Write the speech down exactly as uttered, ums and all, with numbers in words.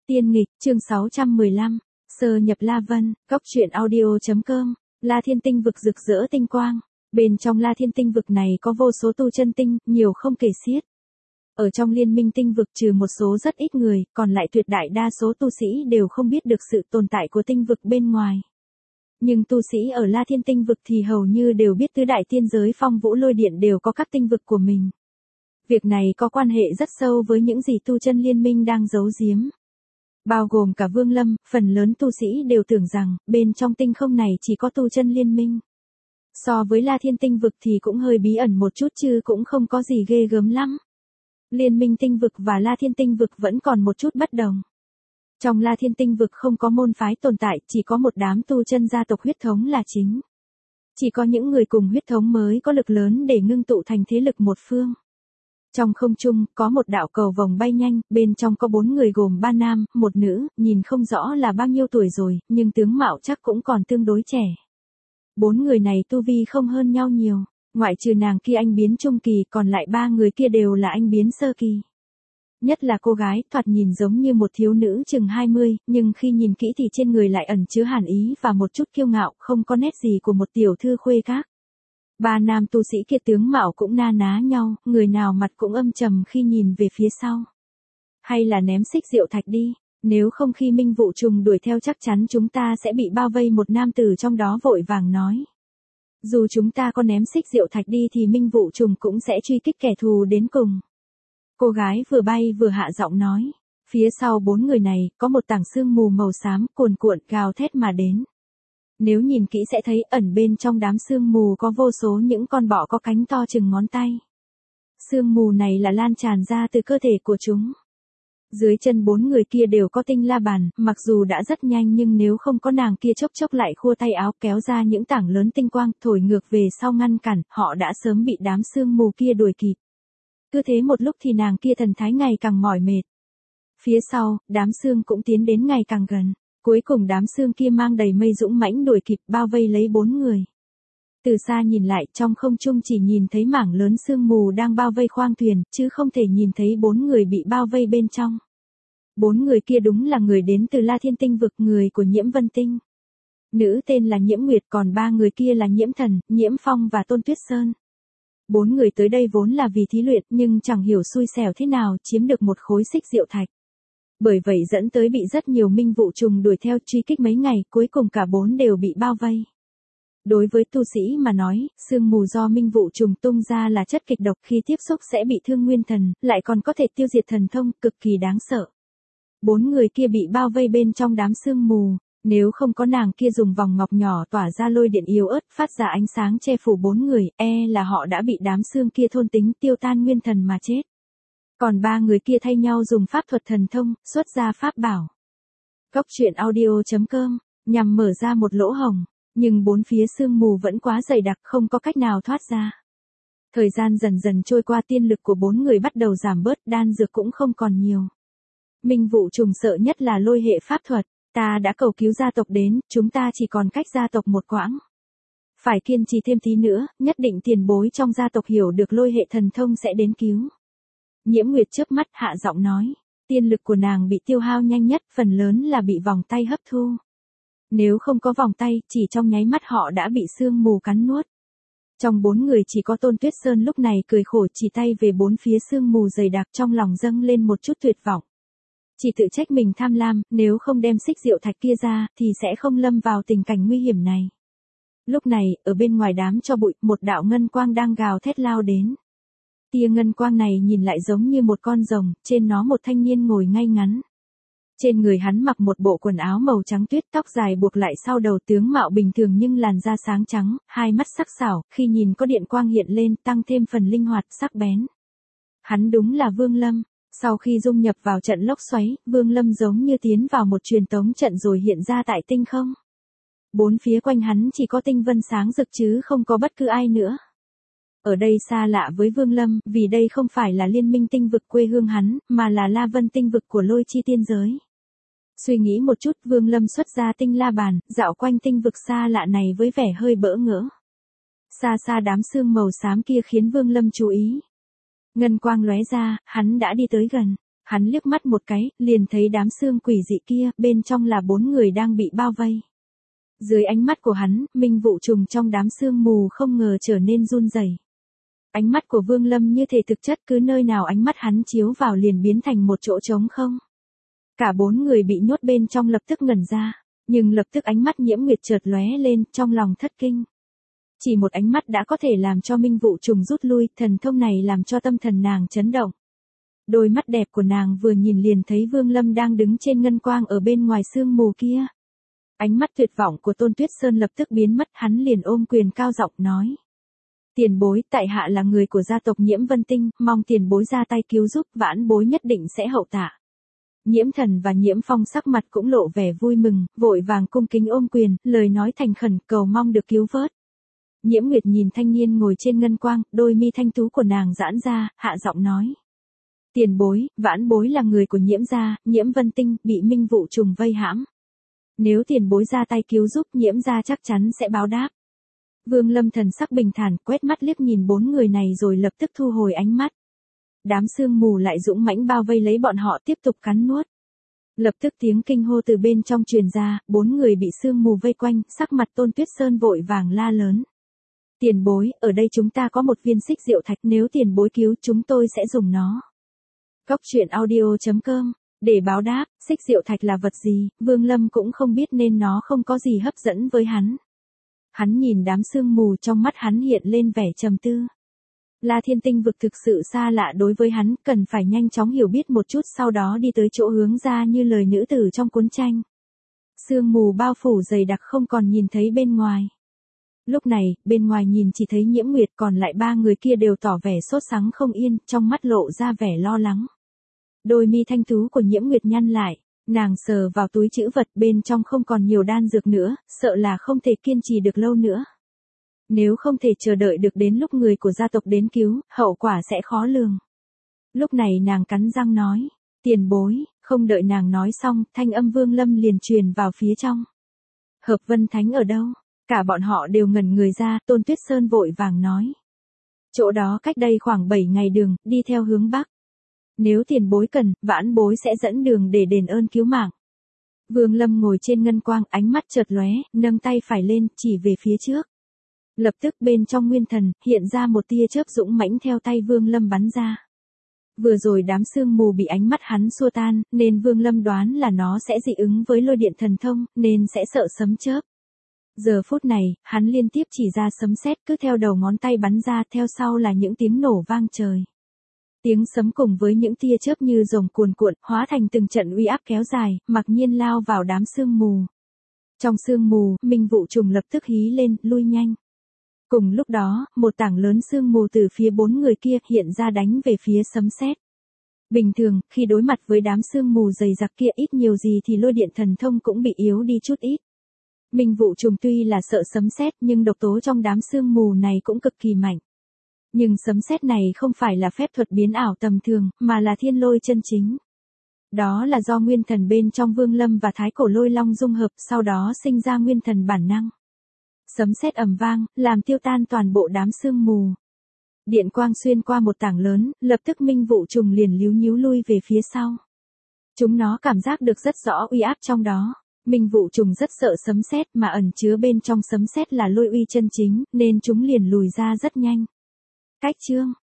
Tiên nghịch, chương sáu trăm mười lăm, sơ nhập La Vân, góc truyện audio.com, La Thiên Tinh vực rực rỡ tinh quang. Bên trong La Thiên Tinh vực này có vô số tu chân tinh, nhiều không kể xiết. Ở trong liên minh tinh vực trừ một số rất ít người, còn lại tuyệt đại đa số tu sĩ đều không biết được sự tồn tại của tinh vực bên ngoài. Nhưng tu sĩ ở La Thiên Tinh vực thì hầu như đều biết tứ đại tiên giới Phong Vũ Lôi Điện đều có các tinh vực của mình. Việc này có quan hệ rất sâu với những gì tu chân liên minh đang giấu giếm. Bao gồm cả Vương Lâm, phần lớn tu sĩ đều tưởng rằng, bên trong tinh không này chỉ có tu chân liên minh. So với La Thiên Tinh vực thì cũng hơi bí ẩn một chút chứ cũng không có gì ghê gớm lắm. Liên minh tinh vực và La Thiên Tinh vực vẫn còn một chút bất đồng. Trong La Thiên Tinh vực không có môn phái tồn tại, chỉ có một đám tu chân gia tộc huyết thống là chính. Chỉ có những người cùng huyết thống mới có lực lớn để ngưng tụ thành thế lực một phương. Trong không trung, có một đạo cầu vồng bay nhanh, bên trong có bốn người gồm ba nam, một nữ, nhìn không rõ là bao nhiêu tuổi rồi, nhưng tướng mạo chắc cũng còn tương đối trẻ. Bốn người này tu vi không hơn nhau nhiều, ngoại trừ nàng kia anh biến trung kỳ, còn lại ba người kia đều là anh biến sơ kỳ. Nhất là cô gái, thoạt nhìn giống như một thiếu nữ chừng hai mươi, nhưng khi nhìn kỹ thì trên người lại ẩn chứa hàn ý và một chút kiêu ngạo, không có nét gì của một tiểu thư khuê các. Ba nam tu sĩ kia tướng mạo cũng na ná nhau, người nào mặt cũng âm trầm khi nhìn về phía sau. Hay là ném xích diệu thạch đi, nếu không khi Minh Vụ Trùng đuổi theo chắc chắn chúng ta sẽ bị bao vây, một nam tử trong đó vội vàng nói. Dù chúng ta có ném xích diệu thạch đi thì Minh Vụ Trùng cũng sẽ truy kích kẻ thù đến cùng. Cô gái vừa bay vừa hạ giọng nói. Phía sau bốn người này, có một tảng sương mù màu xám cuồn cuộn gào thét mà đến. Nếu nhìn kỹ sẽ thấy ẩn bên trong đám sương mù có vô số những con bọ có cánh to chừng ngón tay. Sương mù này là lan tràn ra từ cơ thể của chúng. Dưới chân bốn người kia đều có tinh la bàn, mặc dù đã rất nhanh nhưng nếu không có nàng kia chốc chốc lại khua tay áo kéo ra những tảng lớn tinh quang thổi ngược về sau ngăn cản, họ đã sớm bị đám sương mù kia đuổi kịp. Cứ thế một lúc thì nàng kia thần thái ngày càng mỏi mệt. Phía sau, đám sương cũng tiến đến ngày càng gần. Cuối cùng đám sương kia mang đầy mây dũng mãnh đuổi kịp bao vây lấy bốn người. Từ xa nhìn lại trong không trung chỉ nhìn thấy mảng lớn sương mù đang bao vây khoang thuyền, chứ không thể nhìn thấy bốn người bị bao vây bên trong. Bốn người kia đúng là người đến từ La Thiên Tinh vực, người của Nhiễm Vân Tinh. Nữ tên là Nhiễm Nguyệt, còn ba người kia là Nhiễm Thần, Nhiễm Phong và Tôn Tuyết Sơn. Bốn người tới đây vốn là vì thí luyện nhưng chẳng hiểu xui xẻo thế nào chiếm được một khối xích diệu thạch. Bởi vậy dẫn tới bị rất nhiều Minh Vụ Trùng đuổi theo truy kích mấy ngày, cuối cùng cả bốn đều bị bao vây. Đối với tu sĩ mà nói, sương mù do Minh Vụ Trùng tung ra là chất kịch độc, khi tiếp xúc sẽ bị thương nguyên thần, lại còn có thể tiêu diệt thần thông, cực kỳ đáng sợ. Bốn người kia bị bao vây bên trong đám sương mù, nếu không có nàng kia dùng vòng ngọc nhỏ tỏa ra lôi điện yếu ớt phát ra ánh sáng che phủ bốn người, e là họ đã bị đám sương kia thôn tính tiêu tan nguyên thần mà chết. Còn ba người kia thay nhau dùng pháp thuật thần thông, xuất ra pháp bảo. Góc truyện audio.com, nhằm mở ra một lỗ hổng, nhưng bốn phía sương mù vẫn quá dày đặc không có cách nào thoát ra. Thời gian dần dần trôi qua, tiên lực của bốn người bắt đầu giảm bớt, đan dược cũng không còn nhiều. Minh Vụ Trùng sợ nhất là lôi hệ pháp thuật, ta đã cầu cứu gia tộc đến, chúng ta chỉ còn cách gia tộc một quãng. Phải kiên trì thêm tí nữa, nhất định tiền bối trong gia tộc hiểu được lôi hệ thần thông sẽ đến cứu. Nhiễm Nguyệt chớp mắt hạ giọng nói, tiên lực của nàng bị tiêu hao nhanh nhất, phần lớn là bị vòng tay hấp thu. Nếu không có vòng tay, chỉ trong nháy mắt họ đã bị sương mù cắn nuốt. Trong bốn người chỉ có Tôn Tuyết Sơn lúc này cười khổ chỉ tay về bốn phía sương mù dày đặc, trong lòng dâng lên một chút tuyệt vọng. Chỉ tự trách mình tham lam, nếu không đem xích diệu thạch kia ra, thì sẽ không lâm vào tình cảnh nguy hiểm này. Lúc này, ở bên ngoài đám cho bụi, một đạo ngân quang đang gào thét lao đến. Tia ngân quang này nhìn lại giống như một con rồng, trên nó một thanh niên ngồi ngay ngắn. Trên người hắn mặc một bộ quần áo màu trắng tuyết, tóc dài buộc lại sau đầu, tướng mạo bình thường nhưng làn da sáng trắng, hai mắt sắc sảo, khi nhìn có điện quang hiện lên, tăng thêm phần linh hoạt, sắc bén. Hắn đúng là Vương Lâm. Sau khi dung nhập vào trận lốc xoáy, Vương Lâm giống như tiến vào một truyền tống trận rồi hiện ra tại tinh không. Bốn phía quanh hắn chỉ có tinh vân sáng rực chứ không có bất cứ ai nữa. Ở đây xa lạ với Vương Lâm, vì đây không phải là liên minh tinh vực quê hương hắn, mà là La Vân tinh vực của Lôi Chi tiên giới. Suy nghĩ một chút, Vương Lâm xuất ra tinh la bàn, dạo quanh tinh vực xa lạ này với vẻ hơi bỡ ngỡ. Xa xa đám sương màu xám kia khiến Vương Lâm chú ý. Ngân quang lóe ra, hắn đã đi tới gần. Hắn liếc mắt một cái, liền thấy đám xương quỷ dị kia, bên trong là bốn người đang bị bao vây. Dưới ánh mắt của hắn, minh vụ trùng trong đám sương mù không ngờ trở nên run rẩy. Ánh mắt của Vương Lâm như thể thực chất, cứ nơi nào ánh mắt hắn chiếu vào liền biến thành một chỗ trống không. Cả bốn người bị nhốt bên trong lập tức ngẩn ra, nhưng lập tức ánh mắt Nhiễm Nguyệt chợt lóe lên, trong lòng thất kinh. Chỉ một ánh mắt đã có thể làm cho minh vụ trùng rút lui, thần thông này làm cho tâm thần nàng chấn động. Đôi mắt đẹp của nàng vừa nhìn liền thấy Vương Lâm đang đứng trên ngân quang ở bên ngoài sương mù kia. Ánh mắt tuyệt vọng của Tôn Tuyết Sơn lập tức biến mất, hắn liền ôm quyền cao giọng nói. Tiền bối, tại hạ là người của gia tộc Nhiễm Vân Tinh, mong tiền bối ra tay cứu giúp, vãn bối nhất định sẽ hậu tạ. Nhiễm Thần và Nhiễm Phong sắc mặt cũng lộ vẻ vui mừng, vội vàng cung kính ôm quyền, lời nói thành khẩn cầu mong được cứu vớt. Nhiễm Nguyệt nhìn thanh niên ngồi trên ngân quang, đôi mi thanh tú của nàng giãn ra, hạ giọng nói. Tiền bối, vãn bối là người của Nhiễm gia, Nhiễm Vân Tinh, bị minh vụ trùng vây hãm. Nếu tiền bối ra tay cứu giúp, Nhiễm gia chắc chắn sẽ báo đáp. Vương Lâm thần sắc bình thản, quét mắt liếc nhìn bốn người này rồi lập tức thu hồi ánh mắt. Đám sương mù lại dũng mãnh bao vây lấy bọn họ tiếp tục cắn nuốt. Lập tức tiếng kinh hô từ bên trong truyền ra, bốn người bị sương mù vây quanh, sắc mặt Tôn Tuyết Sơn vội vàng la lớn. Tiền bối, ở đây chúng ta có một viên xích diệu thạch, nếu tiền bối cứu chúng tôi sẽ dùng nó. Cốc truyện audio chấm com, để báo đáp, xích diệu thạch là vật gì, Vương Lâm cũng không biết nên nó không có gì hấp dẫn với hắn. Hắn nhìn đám sương mù, trong mắt hắn hiện lên vẻ trầm tư. La Thiên Tinh vực thực sự xa lạ đối với hắn, cần phải nhanh chóng hiểu biết một chút, sau đó đi tới chỗ hướng ra như lời nữ tử trong cuốn tranh. Sương mù bao phủ dày đặc không còn nhìn thấy bên ngoài. Lúc này, bên ngoài nhìn chỉ thấy Nhiễm Nguyệt, còn lại ba người kia đều tỏ vẻ sốt sắng không yên, trong mắt lộ ra vẻ lo lắng. Đôi mi thanh tú của Nhiễm Nguyệt nhăn lại, nàng sờ vào túi trữ vật, bên trong không còn nhiều đan dược nữa, sợ là không thể kiên trì được lâu nữa. Nếu không thể chờ đợi được đến lúc người của gia tộc đến cứu, hậu quả sẽ khó lường. Lúc này nàng cắn răng nói, tiền bối, không đợi nàng nói xong, thanh âm Vương Lâm liền truyền vào phía trong. Hợp Vân Thánh ở đâu? Cả bọn họ đều ngẩn người ra, Tôn Tuyết Sơn vội vàng nói. Chỗ đó cách đây khoảng bảy ngày đường, đi theo hướng Bắc. Nếu tiền bối cần, vãn bối sẽ dẫn đường để đền ơn cứu mạng. Vương Lâm ngồi trên ngân quang, ánh mắt chợt lóe, nâng tay phải lên, chỉ về phía trước. Lập tức bên trong nguyên thần, hiện ra một tia chớp dũng mãnh theo tay Vương Lâm bắn ra. Vừa rồi đám sương mù bị ánh mắt hắn xua tan, nên Vương Lâm đoán là nó sẽ dị ứng với lôi điện thần thông, nên sẽ sợ sấm chớp. Giờ phút này, hắn liên tiếp chỉ ra sấm sét, cứ theo đầu ngón tay bắn ra, theo sau là những tiếng nổ vang trời. Tiếng sấm cùng với những tia chớp như rồng cuồn cuộn, hóa thành từng trận uy áp kéo dài, mặc nhiên lao vào đám sương mù. Trong sương mù, minh vụ trùng lập tức hí lên, lui nhanh. Cùng lúc đó, một tảng lớn sương mù từ phía bốn người kia hiện ra đánh về phía sấm sét. Bình thường, khi đối mặt với đám sương mù dày đặc kia ít nhiều gì thì lôi điện thần thông cũng bị yếu đi chút ít. Minh vụ trùng tuy là sợ sấm sét nhưng độc tố trong đám sương mù này cũng cực kỳ mạnh. Nhưng sấm sét này không phải là phép thuật biến ảo tầm thường, mà là thiên lôi chân chính. Đó là do nguyên thần bên trong Vương Lâm và Thái Cổ Lôi Long dung hợp, sau đó sinh ra nguyên thần bản năng. Sấm sét ầm vang, làm tiêu tan toàn bộ đám sương mù. Điện quang xuyên qua một tảng lớn, lập tức minh vụ trùng liền líu nhíu lui về phía sau. Chúng nó cảm giác được rất rõ uy áp trong đó. Minh vụ trùng rất sợ sấm sét, mà ẩn chứa bên trong sấm sét là lôi uy chân chính, nên chúng liền lùi ra rất nhanh. Cách chương